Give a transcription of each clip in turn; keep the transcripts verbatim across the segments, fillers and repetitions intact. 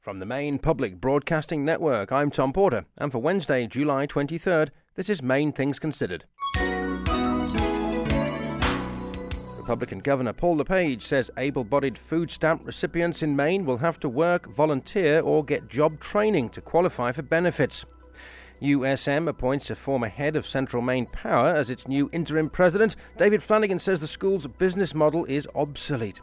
From the Maine Public Broadcasting Network, I'm Tom Porter, and for Wednesday, July twenty-third, this is Maine Things Considered. Republican Governor Paul LePage says able-bodied food stamp recipients in Maine will have to work, volunteer, or get job training to qualify for benefits. U S M appoints a former head of Central Maine Power as its new interim president. David Flanagan says the school's business model is obsolete.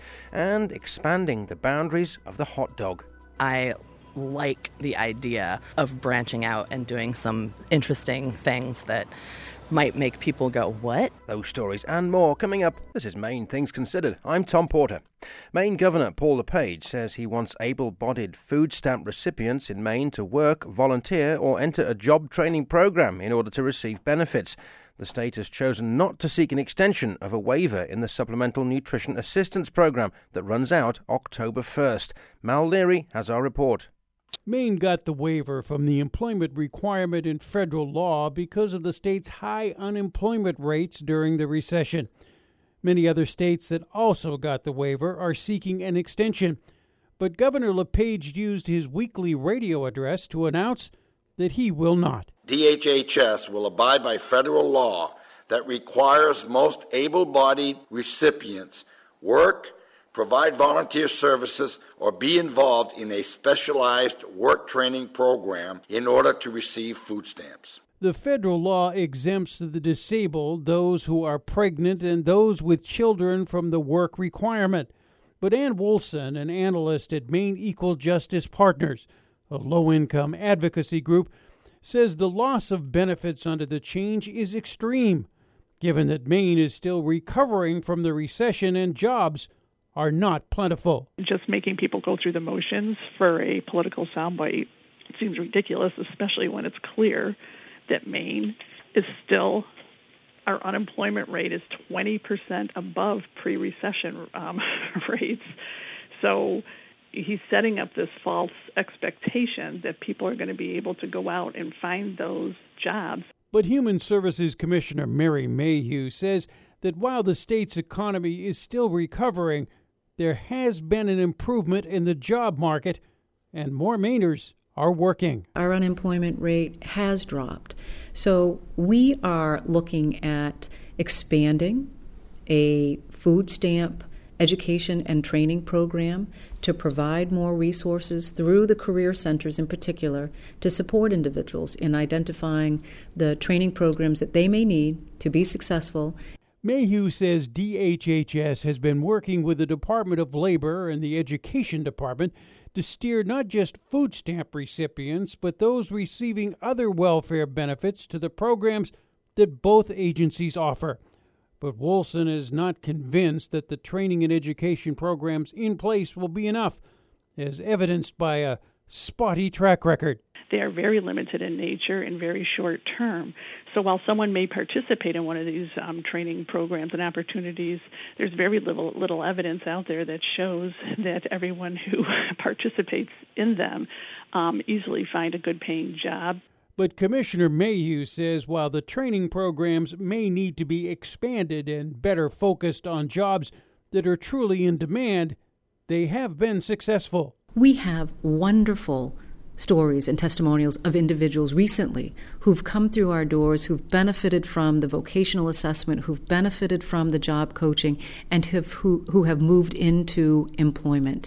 And expanding the boundaries of the hot dog. I like the idea of branching out and doing some interesting things that might make people go, what? Those stories and more coming up. This is Maine Things Considered. I'm Tom Porter. Maine Governor Paul LePage says he wants able-bodied food stamp recipients in Maine to work, volunteer, or enter a job training program in order to receive benefits. The state has chosen not to seek an extension of a waiver in the Supplemental Nutrition Assistance Program that runs out October first. Mal Leary has our report. Maine got the waiver from the employment requirement in federal law because of the state's high unemployment rates during the recession. Many other states that also got the waiver are seeking an extension. But Governor LePage used his weekly radio address to announce that he will not. D H H S will abide by federal law that requires most able-bodied recipients work, provide volunteer services, or be involved in a specialized work training program in order to receive food stamps. The federal law exempts the disabled, those who are pregnant, and those with children from the work requirement. But Ann Wolson, an analyst at Maine Equal Justice Partners, a low-income advocacy group, says the loss of benefits under the change is extreme, given that Maine is still recovering from the recession and jobs are not plentiful. Just making people go through the motions for a political soundbite seems ridiculous, especially when it's clear that Maine is still, our unemployment rate is twenty percent above pre-recession um, rates. So he's setting up this false expectation that people are going to be able to go out and find those jobs. But Human Services Commissioner Mary Mayhew says that while the state's economy is still recovering, there has been an improvement in the job market, and more Mainers are working. Our unemployment rate has dropped. So we are looking at expanding a food stamp education and training program to provide more resources through the career centers in particular to support individuals in identifying the training programs that they may need to be successful. Mayhew says D H H S has been working with the Department of Labor and the Education Department to steer not just food stamp recipients, but those receiving other welfare benefits to the programs that both agencies offer. But Wolson is not convinced that the training and education programs in place will be enough, as evidenced by a spotty track record. They are very limited in nature and very short term. So while someone may participate in one of these um, training programs and opportunities, there's very little, little evidence out there that shows that everyone who participates in them um, easily find a good paying job. But Commissioner Mayhew says while the training programs may need to be expanded and better focused on jobs that are truly in demand, they have been successful. We have wonderful stories and testimonials of individuals recently who've come through our doors, who've benefited from the vocational assessment, who've benefited from the job coaching, and have, who, who have moved into employment.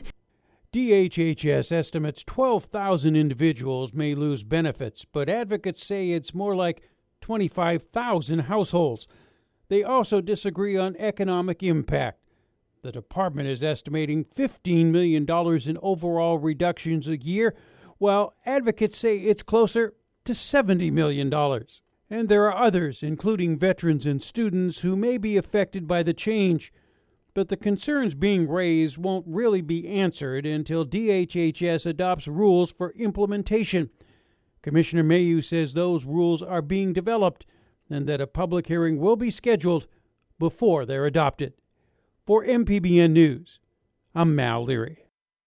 D H H S estimates twelve thousand individuals may lose benefits, but advocates say it's more like twenty-five thousand households. They also disagree on economic impact. The department is estimating fifteen million dollars in overall reductions a year, while advocates say it's closer to seventy million dollars. And there are others, including veterans and students, who may be affected by the change. But the concerns being raised won't really be answered until D H H S adopts rules for implementation. Commissioner Mayhew says those rules are being developed and that a public hearing will be scheduled before they're adopted. For M P B N News, I'm Mal Leary.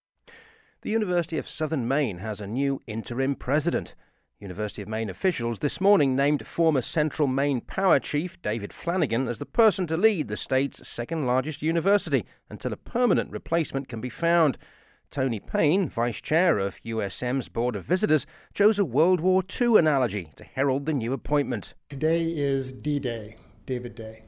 The University of Southern Maine has a new interim president. University of Maine officials this morning named former Central Maine Power Chief David Flanagan as the person to lead the state's second-largest university until a permanent replacement can be found. Tony Payne, vice chair of U S M's Board of Visitors, chose a World War Two analogy to herald the new appointment. Today is D-Day, David Day.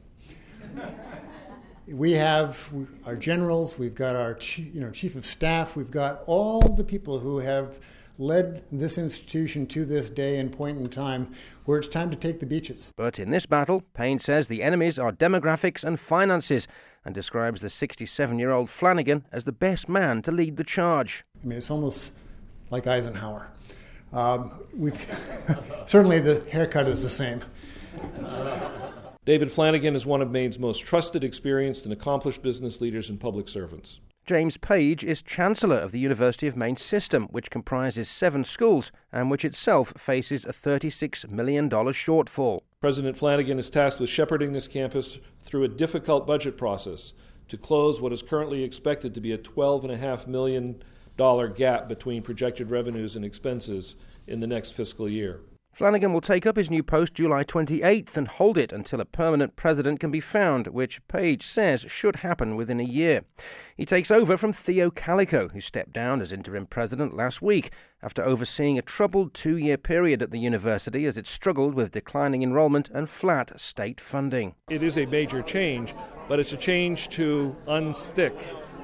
We have our generals, we've got our you know, chief of staff, we've got all the people who have led this institution to this day and point in time where it's time to take the beaches. But in this battle, Payne says the enemies are demographics and finances, and describes the sixty-seven-year-old Flanagan as the best man to lead the charge. I mean, it's almost like Eisenhower. Um, we've certainly the haircut is the same. David Flanagan is one of Maine's most trusted, experienced, and accomplished business leaders and public servants. James Page is Chancellor of the University of Maine system, which comprises seven schools and which itself faces a thirty-six million dollars shortfall. President Flanagan is tasked with shepherding this campus through a difficult budget process to close what is currently expected to be a twelve point five million dollars gap between projected revenues and expenses in the next fiscal year. Flanagan will take up his new post July twenty-eighth and hold it until a permanent president can be found, which Page says should happen within a year. He takes over from Theo Calico, who stepped down as interim president last week after overseeing a troubled two-year period at the university as it struggled with declining enrollment and flat state funding. It is a major change, but it's a change to unstick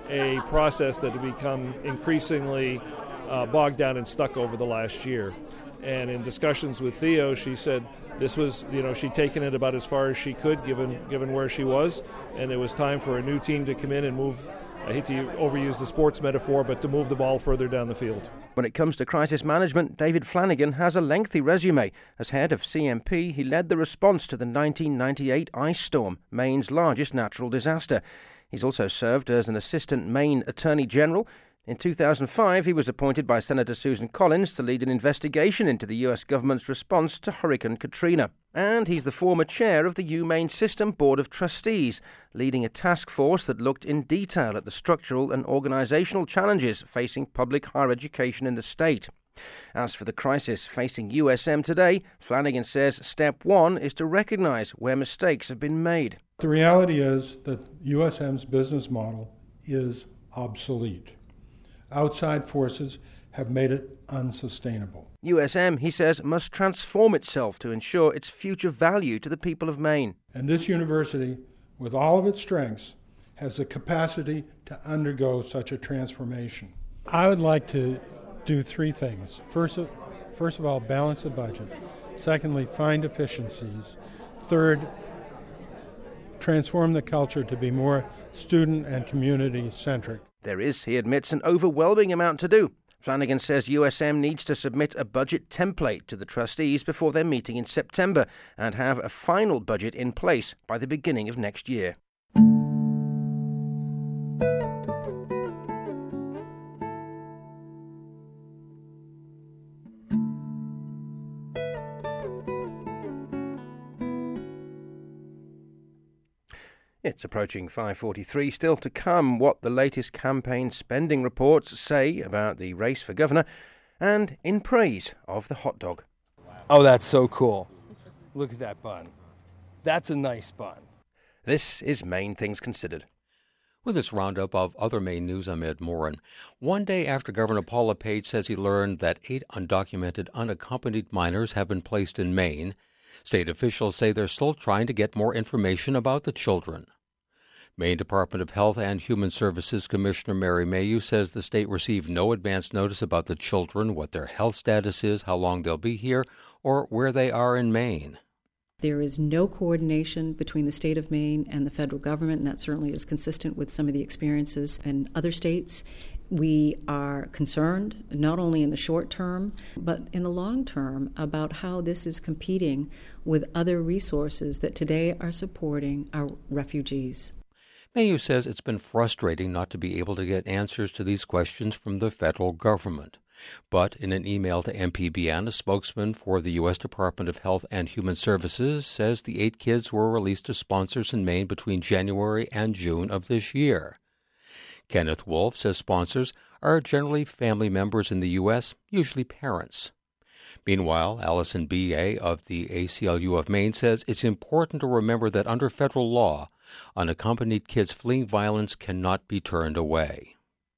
a process that had become increasingly uh, bogged down and stuck over the last year. And in discussions with Theo, she said this was, you know, she'd taken it about as far as she could, given given where she was, and it was time for a new team to come in and move, I hate to overuse the sports metaphor, but to move the ball further down the field. When it comes to crisis management, David Flanagan has a lengthy resume. As head of C M P, he led the response to the nineteen ninety-eight ice storm, Maine's largest natural disaster. He's also served as an assistant Maine Attorney General. In two thousand five, he was appointed by Senator Susan Collins to lead an investigation into the U S government's response to Hurricane Katrina. And he's the former chair of the UMaine System Board of Trustees, leading a task force that looked in detail at the structural and organisational challenges facing public higher education in the state. As for the crisis facing U S M today, Flanagan says step one is to recognise where mistakes have been made. The reality is that U S M's business model is obsolete. Outside forces have made it unsustainable. U S M, he says, must transform itself to ensure its future value to the people of Maine. And this university, with all of its strengths, has the capacity to undergo such a transformation. I would like to do three things. First of, first of all, balance the budget. Secondly, find efficiencies. Third, transform the culture to be more student and community-centric. There is, he admits, an overwhelming amount to do. Flanagan says U S M needs to submit a budget template to the trustees before their meeting in September and have a final budget in place by the beginning of next year. It's approaching five forty-three. Still to come, what the latest campaign spending reports say about the race for governor, and in praise of the hot dog. Oh, that's so cool. Look at that bun. That's a nice bun. This is Maine Things Considered. With this roundup of other Maine news, I'm Ed Morin. One day after Governor Paul LePage says he learned that eight undocumented, unaccompanied minors have been placed in Maine, state officials say they're still trying to get more information about the children. Maine Department of Health and Human Services Commissioner Mary Mayhew says the state received no advance notice about the children, what their health status is, how long they'll be here, or where they are in Maine. There is no coordination between the state of Maine and the federal government, and that certainly is consistent with some of the experiences in other states. We are concerned, not only in the short term, but in the long term, about how this is competing with other resources that today are supporting our refugees. Mayhew says it's been frustrating not to be able to get answers to these questions from the federal government. But in an email to M P B N, a spokesman for the U S Department of Health and Human Services says the eight kids were released to sponsors in Maine between January and June of this year. Kenneth Wolf says sponsors are generally family members in the U S, usually parents. Meanwhile, Allison B A of the A C L U of Maine says it's important to remember that under federal law, unaccompanied kids fleeing violence cannot be turned away.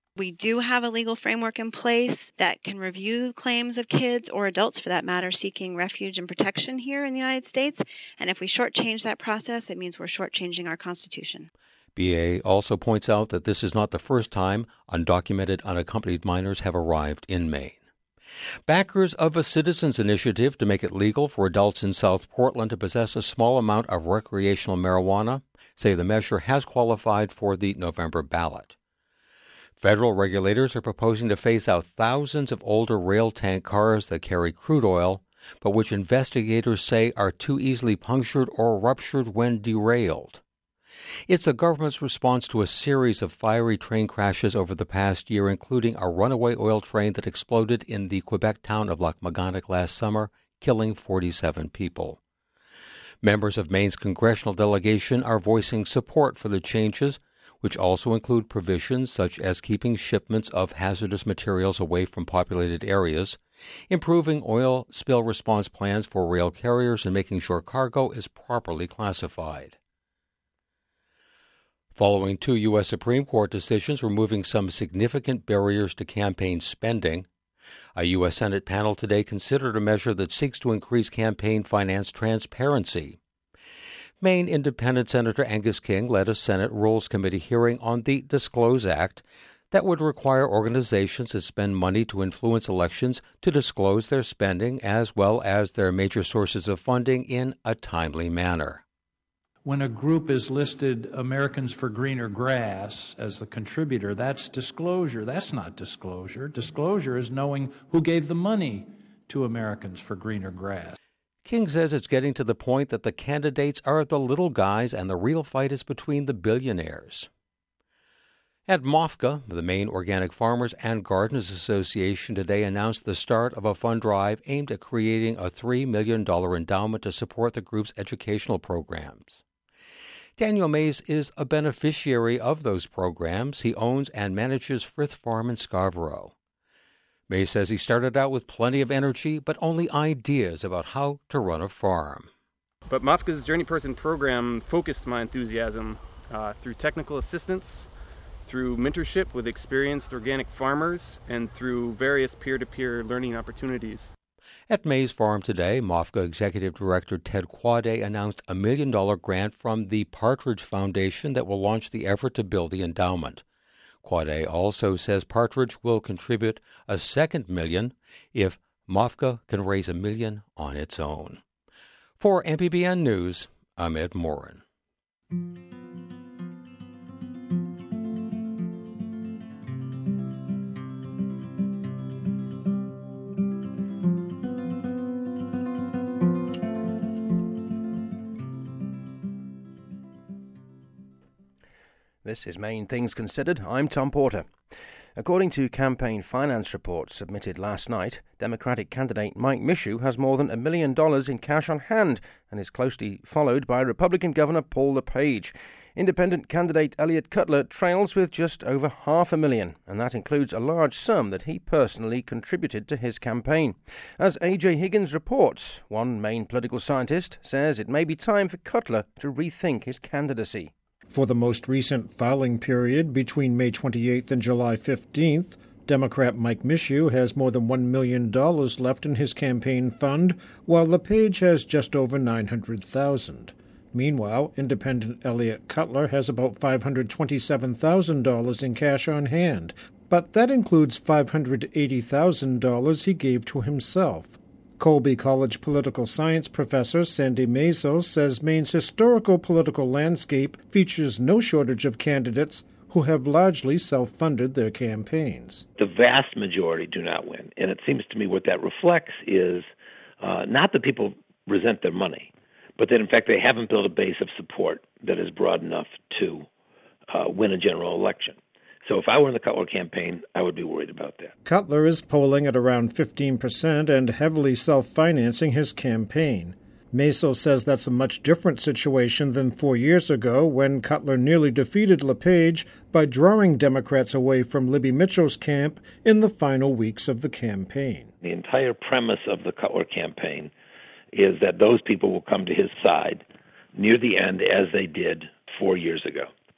We do have a legal framework in place that can review claims of kids or adults, for that matter, seeking refuge and protection here in the United States. And if we shortchange that process, it means we're shortchanging our Constitution. B A also points out that this is not the first time undocumented, unaccompanied minors have arrived in Maine. Backers of a citizens' initiative to make it legal for adults in South Portland to possess a small amount of recreational marijuana say the measure has qualified for the November ballot. Federal regulators are proposing to phase out thousands of older rail tank cars that carry crude oil, but which investigators say are too easily punctured or ruptured when derailed. It's the government's response to a series of fiery train crashes over the past year, including a runaway oil train that exploded in the Quebec town of Lac-Mégantic last summer, killing forty-seven people. Members of Maine's congressional delegation are voicing support for the changes, which also include provisions such as keeping shipments of hazardous materials away from populated areas, improving oil spill response plans for rail carriers, and making sure cargo is properly classified. Following two U S. Supreme Court decisions removing some significant barriers to campaign spending, a U S. Senate panel today considered a measure that seeks to increase campaign finance transparency. Maine Independent Senator Angus King led a Senate Rules Committee hearing on the Disclose Act that would require organizations that spend money to influence elections to disclose their spending as well as their major sources of funding in a timely manner. When a group is listed Americans for Greener Grass as the contributor, that's disclosure. That's not disclosure. Disclosure is knowing who gave the money to Americans for Greener Grass. King says it's getting to the point that the candidates are the little guys and the real fight is between the billionaires. At M O F G A, the Maine Organic Farmers and Gardeners Association today announced the start of a fund drive aimed at creating a three million dollars endowment to support the group's educational programs. Daniel Mays is a beneficiary of those programs. He owns and manages Frith Farm in Scarborough. May says he started out with plenty of energy, but only ideas about how to run a farm. But M O F G A's Journey Person program focused my enthusiasm uh, through technical assistance, through mentorship with experienced organic farmers, and through various peer-to-peer learning opportunities. At Mays Farm today, M O F G A Executive Director Ted Quade announced a million dollar grant from the Partridge Foundation that will launch the effort to build the endowment. Quade also says Partridge will contribute a second million if M O F G A can raise a million on its own. For M P B N News, I'm Ed Morin. This is Maine Things Considered. I'm Tom Porter. According to campaign finance reports submitted last night, Democratic candidate Mike Mishu has more than a million dollars in cash on hand and is closely followed by Republican Governor Paul LePage. Independent candidate Elliott Cutler trails with just over half a million, and that includes a large sum that he personally contributed to his campaign. As A J Higgins reports, one Maine political scientist says it may be time for Cutler to rethink his candidacy. For the most recent filing period between May twenty-eighth and July fifteenth, Democrat Mike Mishu has more than one million dollars left in his campaign fund, while LePage has just over nine hundred thousand dollars. Meanwhile, Independent Elliott Cutler has about five hundred twenty-seven thousand dollars in cash on hand, but that includes five hundred eighty thousand dollars he gave to himself. Colby College political science professor Sandy Mesos says Maine's historical political landscape features no shortage of candidates who have largely self-funded their campaigns. The vast majority do not win, and it seems to me what that reflects is uh, not that people resent their money, but that in fact they haven't built a base of support that is broad enough to uh, win a general election. So if I were in the Cutler campaign, I would be worried about that. Cutler is polling at around fifteen percent and heavily self-financing his campaign. Meso says that's a much different situation than four years ago when Cutler nearly defeated LePage by drawing Democrats away from Libby Mitchell's camp in the final weeks of the campaign. The entire premise of the Cutler campaign is that those people will come to his side near the end as they did four years ago.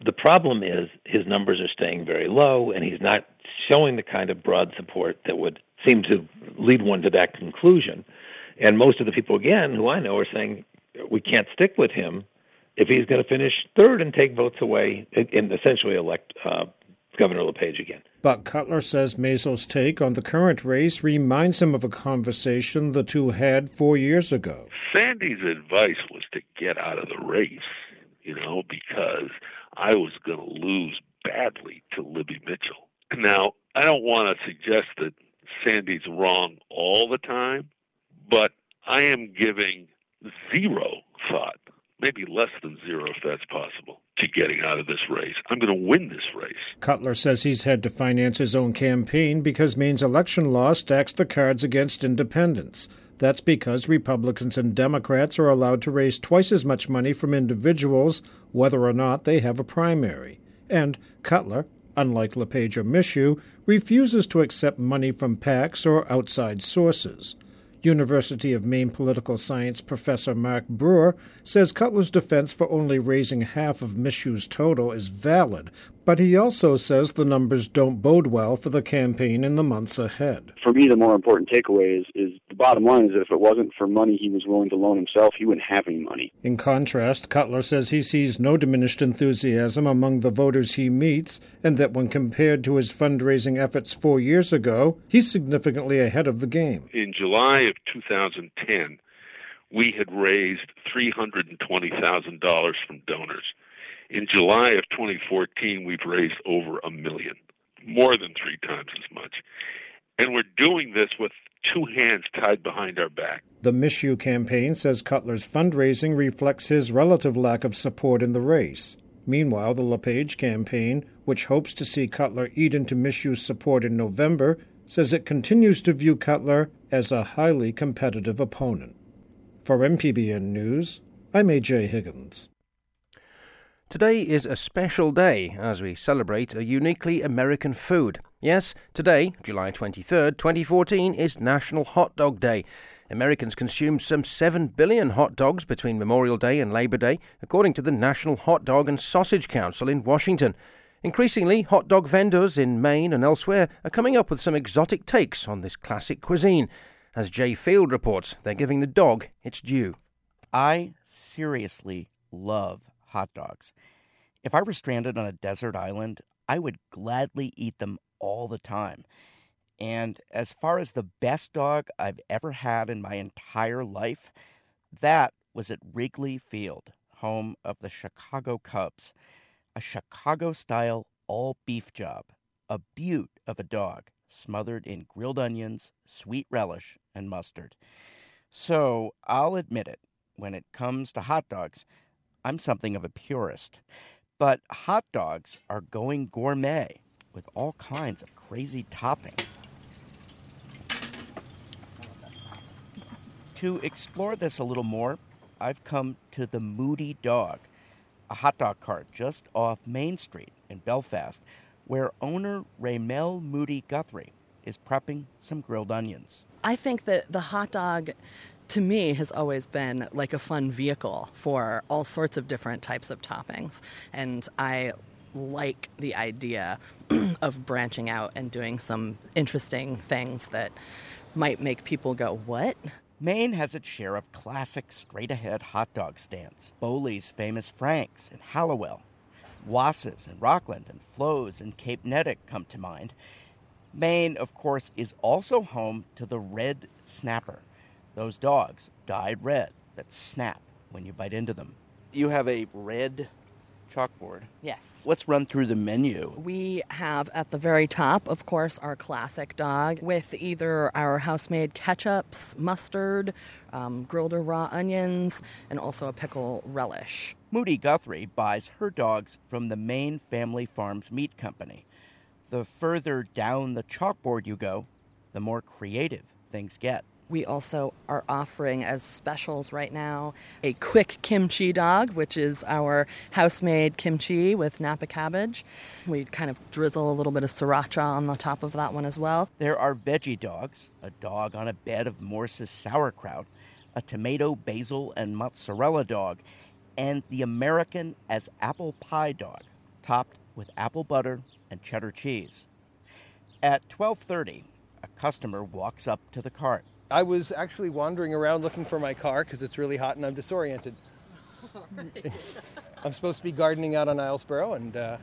The problem is his numbers are staying very low, and he's not showing the kind of broad support that would seem to lead one to that conclusion. And most of the people, again, who I know are saying we can't stick with him if he's going to finish third and take votes away and essentially elect uh, Governor LePage again. Buck Cutler says Mazel's take on the current race reminds him of a conversation the two had four years ago. Sandy's advice was to get out of the race, you know, because I was going to lose badly to Libby Mitchell. Now, I don't want to suggest that Sandy's wrong all the time, but I am giving zero thought, maybe less than zero if that's possible, to getting out of this race. I'm going to win this race. Cutler says he's had to finance his own campaign because Maine's election law stacks the cards against independents. That's because Republicans and Democrats are allowed to raise twice as much money from individuals, whether or not they have a primary. And Cutler, unlike LePage or Michoud, refuses to accept money from PACs or outside sources. University of Maine political science professor Mark Brewer says Cutler's defense for only raising half of Michoud's total is valid, but he also says the numbers don't bode well for the campaign in the months ahead. For me, the more important takeaway is, is the bottom line is that if it wasn't for money he was willing to loan himself, he wouldn't have any money. In contrast, Cutler says he sees no diminished enthusiasm among the voters he meets, and that when compared to his fundraising efforts four years ago, he's significantly ahead of the game. In July of two thousand ten, we had raised three hundred twenty thousand dollars from donors. In July of twenty fourteen, we've raised over a million, more than three times as much. And we're doing this with two hands tied behind our back. The Michoud campaign says Cutler's fundraising reflects his relative lack of support in the race. Meanwhile, the LePage campaign, which hopes to see Cutler eat into Michoud's support in November, says it continues to view Cutler as a highly competitive opponent. For M P B N News, I'm A J Higgins. Today is a special day as we celebrate a uniquely American food. Yes, today, July twenty-third, twenty fourteen, is National Hot Dog Day. Americans consumed some seven billion hot dogs between Memorial Day and Labor Day, according to the National Hot Dog and Sausage Council in Washington. Increasingly, hot dog vendors in Maine and elsewhere are coming up with some exotic takes on this classic cuisine. As Jay Field reports, they're giving the dog its due. I seriously love hot dogs. If I were stranded on a desert island, I would gladly eat them all the time. And as far as the best dog I've ever had in my entire life, that was at Wrigley Field, home of the Chicago Cubs. A Chicago-style all-beef job, a beaut of a dog, smothered in grilled onions, sweet relish, and mustard. So I'll admit it, when it comes to hot dogs, I'm something of a purist. But hot dogs are going gourmet with all kinds of crazy toppings. To explore this a little more, I've come to the Moody Dog, a hot dog cart just off Main Street in Belfast, where owner Raymel Moody Guthrie is prepping some grilled onions. I think that the hot dog, to me, has always been like a fun vehicle for all sorts of different types of toppings. And I like the idea of branching out and doing some interesting things that might make people go, what? Maine has its share of classic straight-ahead hot dog stands. Bowley's famous Frank's in Hallowell. Wass's in Rockland and Flo's in Cape Neddick come to mind. Maine, of course, is also home to the red snapper. Those dogs, dyed red, that snap when you bite into them. You have a red chalkboard. Yes. Let's run through the menu. We have at the very top, of course, our classic dog with either our house-made ketchups, mustard, um, grilled or raw onions, and also a pickle relish. Moody Guthrie buys her dogs from the Maine Family Farms Meat Company. The further down the chalkboard you go, the more creative things get. We also are offering as specials right now a quick kimchi dog, which is our house-made kimchi with Napa cabbage. We kind of drizzle a little bit of sriracha on the top of that one as well. There are veggie dogs, a dog on a bed of Morse's sauerkraut, a tomato, basil, and mozzarella dog, and the American as apple pie dog, topped with apple butter and cheddar cheese. At twelve thirty, a customer walks up to the cart. I was actually wandering around looking for my car because it's really hot and I'm disoriented. I'm supposed to be gardening out on Islesboro, and uh,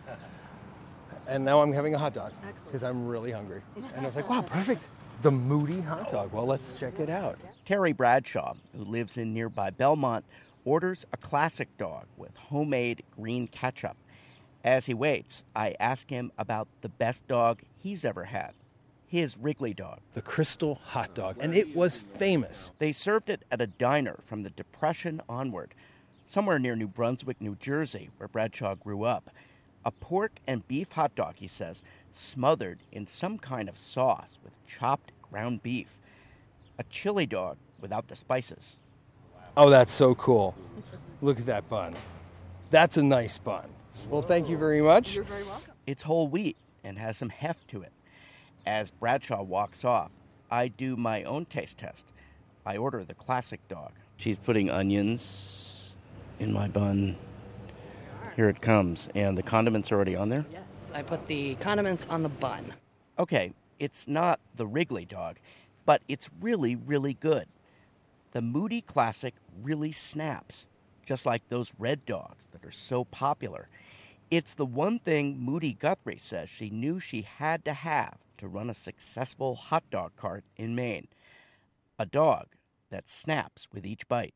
and now I'm having a hot dog because I'm really hungry. And I was like, wow, perfect. The Moody hot dog. Well, let's check it out. Terry Bradshaw, who lives in nearby Belmont, orders a classic dog with homemade green ketchup. As he waits, I ask him about the best dog he's ever had. His Wrigley dog. The Crystal hot dog, and it was famous. They served it at a diner from the Depression onward, somewhere near New Brunswick, New Jersey, where Bradshaw grew up. A pork and beef hot dog, he says, smothered in some kind of sauce with chopped ground beef. A chili dog without the spices. Oh, that's so cool. Look at that bun. That's a nice bun. Well, thank you very much. You're very welcome. It's whole wheat and has some heft to it. As Bradshaw walks off, I do my own taste test. I order the classic dog. She's putting onions in my bun. Here it comes. And the condiments are already on there? Yes, I put the condiments on the bun. Okay, it's not the Wrigley dog, but it's really, really good. The Moody Classic really snaps, just like those red dogs that are so popular. It's the one thing Moody Guthrie says she knew she had to have to run a successful hot dog cart in Maine. A dog that snaps with each bite.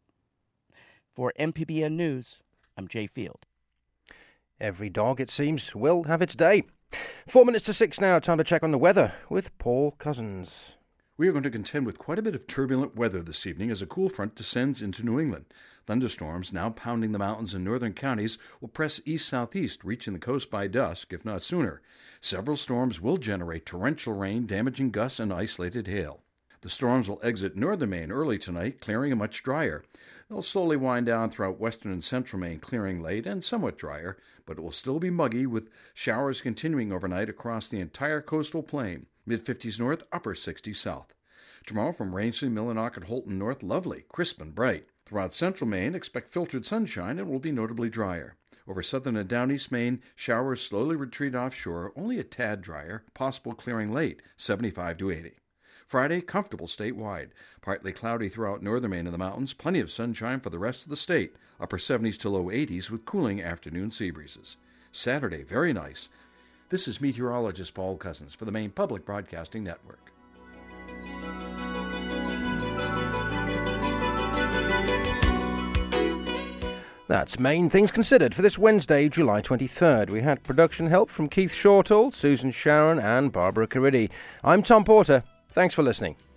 For M P B N News, I'm Jay Field. Every dog, it seems, will have its day. Four minutes to six now, time to check on the weather with Paul Cousins. We are going to contend with quite a bit of turbulent weather this evening as a cool front descends into New England. Thunderstorms, now pounding the mountains in northern counties, will press east-southeast, reaching the coast by dusk, if not sooner. Several storms will generate torrential rain, damaging gusts, and isolated hail. The storms will exit northern Maine early tonight, clearing and much drier. They'll slowly wind down throughout western and central Maine, clearing late and somewhat drier, but it will still be muggy, with showers continuing overnight across the entire coastal plain. mid-fifties north, upper sixties south. Tomorrow from Rangeley, Millinocket, Holton north, lovely, crisp and bright. Throughout central Maine, expect filtered sunshine and will be notably drier. Over southern and down east Maine, showers slowly retreat offshore, only a tad drier, possible clearing late, seventy-five to eighty. Friday, comfortable statewide. Partly cloudy throughout northern Maine and the mountains, plenty of sunshine for the rest of the state, upper seventies to low eighties with cooling afternoon sea breezes. Saturday, very nice. This is meteorologist Paul Cousins for the Maine Public Broadcasting Network. That's Maine Things Considered for this Wednesday, July twenty-third. We had production help from Keith Shortall, Susan Sharon and Barbara Caridi. I'm Tom Porter. Thanks for listening.